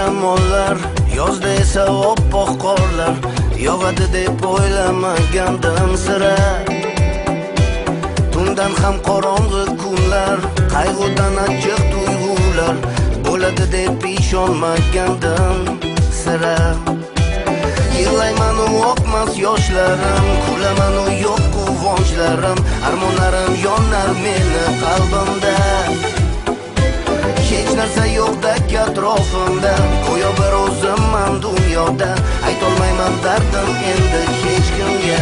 shamollar, yozda esa oppoq qorlar yog'adi deb o'ylamagandim sira. Tundan ham qorong'i kunlar, qayg'udan achchiq tuyg'ular bo'ladi deb ishonmagandim sira. Yig'layman u oqmas yoshlarim, kulaman u yo'q quvonchlarim, armonlarim yonar meni qalbimda. Hech narsa yo'qdek atrofimda, go'yo bir o'zimman dunyoda, aytolmayman dardim endi hech kimga.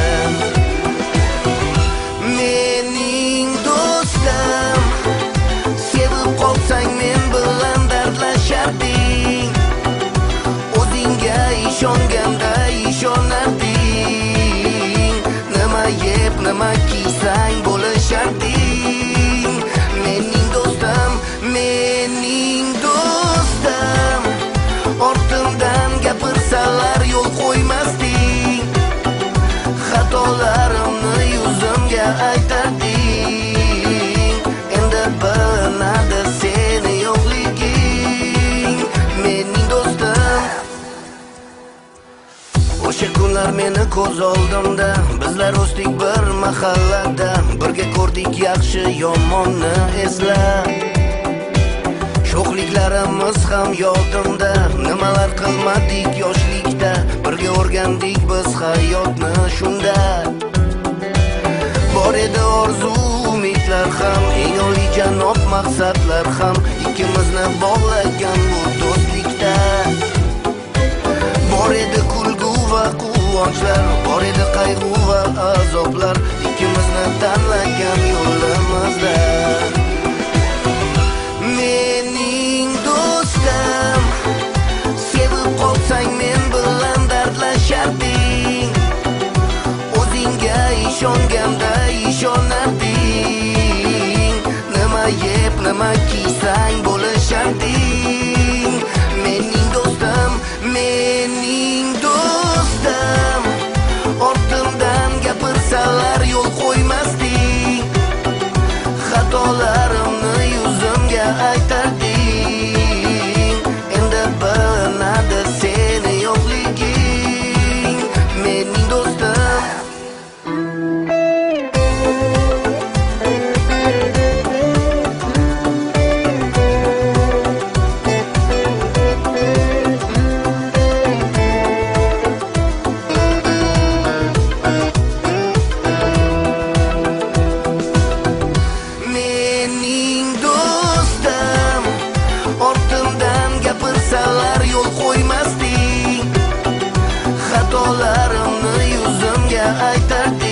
Mening do'stim, sevib qolsang men bilan dardlasharding, o'zingga ishonganda ishonarding, nima yeb nima kiysang bo'lisharding. Mening do'stim, mening do'stim, ortimdan gapirsalar yo'l qo'ymasding, xatolarimni yuzimga aytarding. Endi bilinadi seni yo'qliging, mening do'stim. O'sha kunlar meni ko'z oldimda, bizlar o'sdik bir mahallada, birga ko'rdik yaxshi yomonni esla. Sho'xliklarimiz ham yodimda, nimalar qilmadik yoshlikda, birga o'rgandik biz hayotni shunda. Bor edi orzu umidlar ham, eng oliyjanob maqsadlar ham, ikkimizni bog'lagan bu do'stlikda. Bor edi kulgu va quvonchlar, bor edi qayg'u va azoblar, ikkimizni tanlagan yo'limizda. Mening do'stim, sevib qolsang men bilan dardlasharding, o'zingga ishonganda ishonarding, nima yeb nima kiysang bo'lisharding. Mening do'stim, mening do'stim, ortimdan gapirsalar yo'l qo'ymasding, xatolarimni yuzimga aytarding. Endi bilinadi seni yo'qliging, mening do'stim. Mening do'stim, ortimdan gapirsalar yo'l qo'ymasding, xatolarimni yuzimga aytarding.